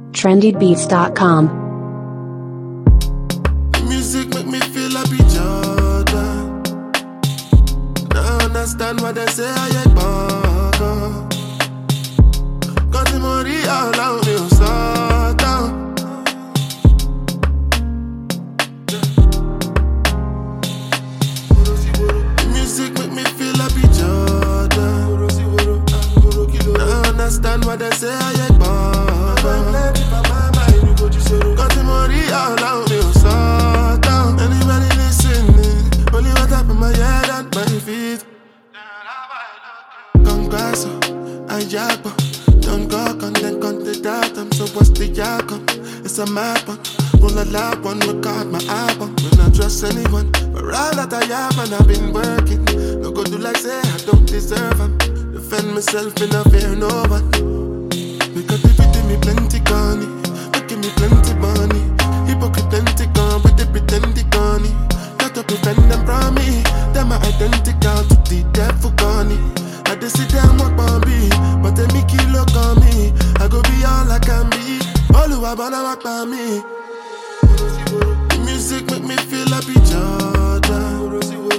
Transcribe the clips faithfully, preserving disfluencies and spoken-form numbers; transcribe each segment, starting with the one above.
trendy beats dot com. The music make me feel like be Jordan. Now I understand what they say I ain't bugger. Got the money all out me so down. The music make me feel like be Jordan. Now I understand what they say I ain't bugger. Got the money all out me so down. Anybody listening? Only what up in my head and my feet. Congrats, I jab. Don't go on then con the datum. So what's the outcome? It's a map one. Roll a lap one, record my album. Will not trust anyone. But all that I have and I've been working. No go do like say I don't deserve them. Defend myself, me not fear no one. Because they fit me plenty gunny. Give me plenty money. Hypocrite plenty gone, but they pretend they gone. Got to prevent them from me. Them my identical to the devil gone. I just sit down walk on me, but they make you look on me. I go be all I can be. All who I wanna walk by me. The music make me feel like be Jordan.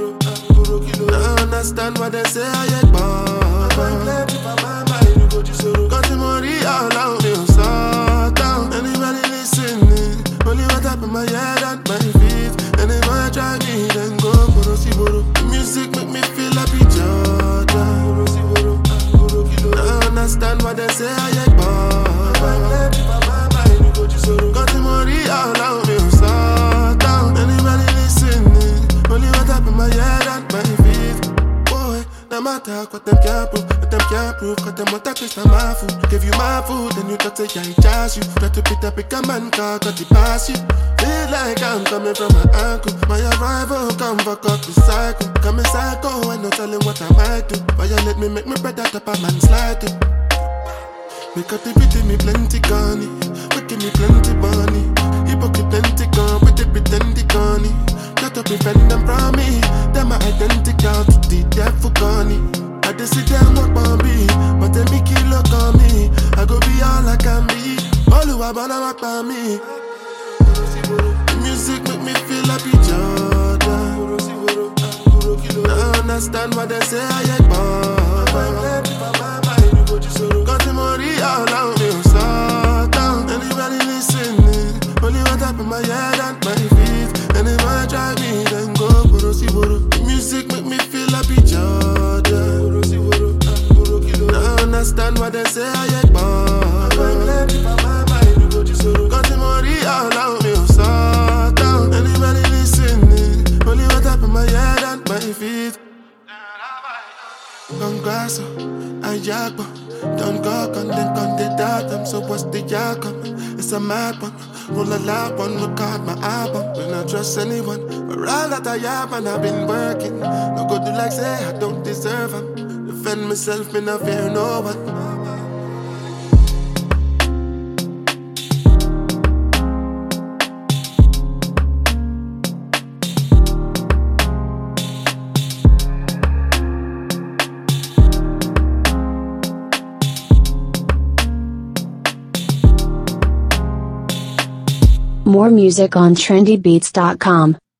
I understand what they say I ain't bugger. Got the money all out me so down. Anybody listening? Only what up in my head and my feet. And if I try me, then go boro si boro. The music make me feel like be Jordan. I understand what they say I ain't bugger. Got the money all out me so down. Anybody listening? Only what up in my head and my feet. Boy, no matter what them can't prove, what them can't prove, cause them want to taste of my food. Give you my food, then you talk say I ain't charge you. Try to pick up a man car, got the pass you. Feel like I'm coming from my ankle. My arrival come fuck up the cycle. Coming psycho, I no telling what I might do. Violate me, make me better top a man slide it. Make up the beat me plenty gunny. Making me plenty money. Hypocrite plenty gone, but they pretend they gone. Got to prevent them from me. Them my identical to the devil gone. I just sit down walk on me, but they make you look on me. I go be all I can be. All who I wanna walk by me. The music make me feel like be Jordan. I understand what they say I ain't bugger. Got the money all out me so down. Anybody listening? Only what up in my head and my feet. And if I try me, then go boro si boro. The music make me feel like be Jordan. I understand what they say I ain't bugger. Got the money all out me so down. Anybody listening? Only what up in my head and my feet. Congrats, I jab. Don't go on then con the datum. So what's the outcome? It's a mad one. Roll a lap one, record my album. Will not trust anyone. But all that I have and I've been working. No go do like say I don't deserve them. Defend myself, me not fear no one. More music on trendy beats dot com.